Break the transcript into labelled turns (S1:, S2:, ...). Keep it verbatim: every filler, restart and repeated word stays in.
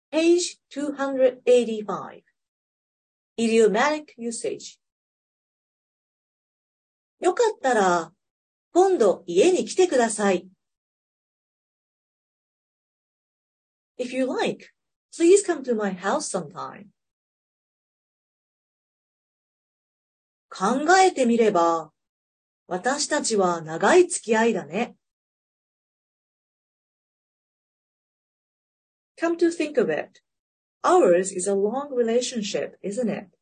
S1: Page two eighty-five. Idiomatic usage. よかったら、今度家に来てください。If you like, please come to my house sometime. 考えてみれば、私たちは長い付き合いだね。Come to think of it, ours is a long relationship, isn't it?